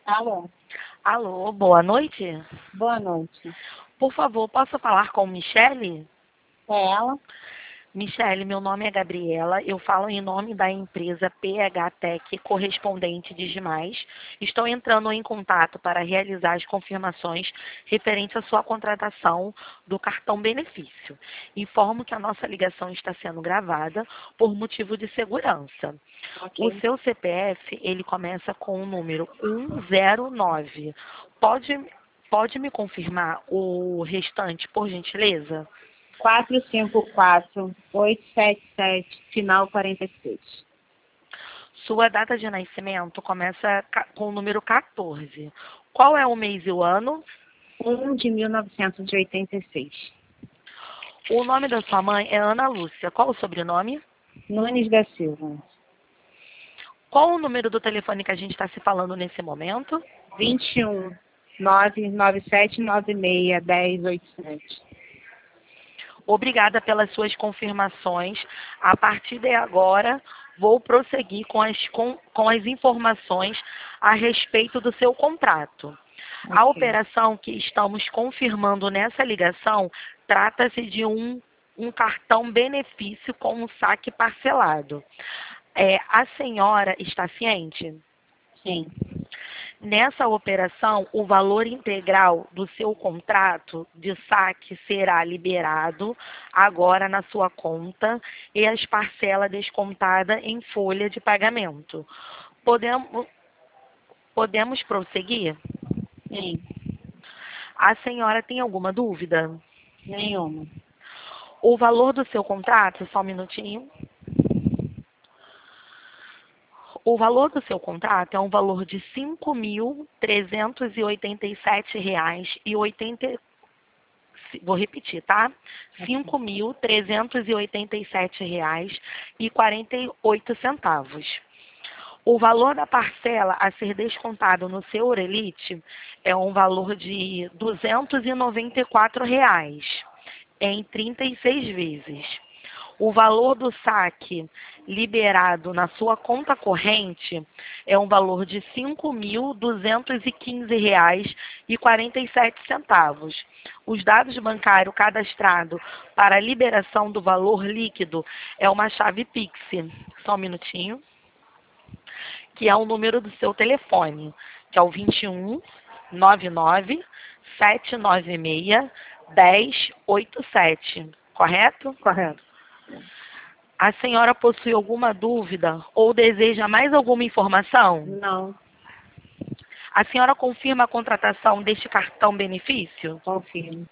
Alô, Alô, boa noite. boa noite. Por favor, posso falar com Michele? É ela? Michele, meu nome é Gabriela. Eu falo em nome da empresa PH Tech, correspondente de Digimais. Estou entrando em contato para realizar as confirmações referentes à sua contratação do cartão benefício. Informo que a nossa ligação está sendo gravada por motivo de segurança. O Ok. seu CPF, ele começa com o número 109. Pode me confirmar o restante, por gentileza? 454-877, final 46. Sua data de nascimento começa com o número 14. Qual é o mês e o ano? 1 de 1986. O nome da sua mãe é Ana Lúcia. Qual o sobrenome? Nunes da Silva. Qual o número do telefone que a gente está se falando nesse momento? 21 99796 1087. Obrigada pelas suas confirmações. A partir de agora, vou prosseguir com as informações a respeito do seu contrato. A Ok. operação que estamos confirmando nessa ligação trata-se de um cartão benefício com um saque parcelado. A senhora está ciente? Sim. Nessa operação, o valor integral do seu contrato de saque será liberado agora na sua conta e as parcelas descontadas em folha de pagamento. Podemos, podemos prosseguir? Sim. A senhora tem alguma dúvida? Nenhuma. O valor do seu contrato, só um minutinho. O valor do seu contrato é um valor de R$ 5.387,80. Vou repetir, tá? R$ Ok. 5.387,48. O valor da parcela a ser descontado no seu Orelite é um valor de R$ 294 em 36 vezes. O valor do saque liberado na sua conta corrente é um valor de R$ 5.215,47. Os dados bancários cadastrados para a liberação do valor líquido é uma chave Pix. Só um minutinho. Que é o número do seu telefone, que é o 21 99 796 1087. Correto? Correto. A senhora possui alguma dúvida ou deseja mais alguma informação? Não. A senhora confirma a contratação deste cartão benefício? Confirmo.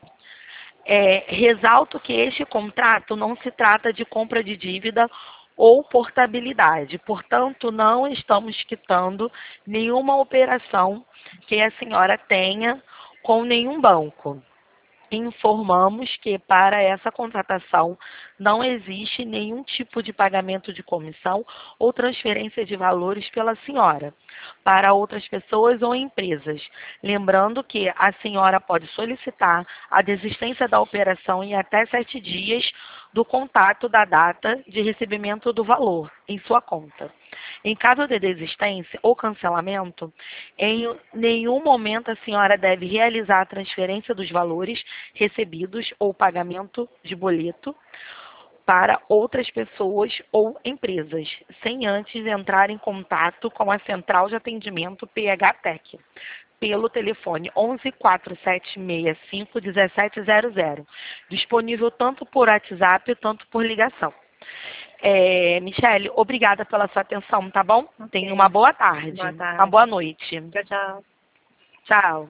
Ressalto que este contrato não se trata de compra de dívida ou portabilidade. Portanto, não estamos quitando nenhuma operação que a senhora tenha com nenhum banco. Informamos que para essa contratação não existe nenhum tipo de pagamento de comissão ou transferência de valores pela senhora para outras pessoas ou empresas. Lembrando que a senhora pode solicitar a desistência da operação em até 7 dias do contato da data de recebimento do valor em sua conta. Em caso de desistência ou cancelamento, em nenhum momento a senhora deve realizar a transferência dos valores recebidos ou pagamento de boleto para outras pessoas ou empresas, sem antes entrar em contato com a Central de Atendimento PH Tech, pelo telefone 11 4765 1700, disponível tanto por WhatsApp quanto por ligação. Michele, obrigada pela sua atenção, tá bom? Tenha uma Ok. boa tarde, Boa uma tarde. boa noite. Tchau, tchau. Tchau.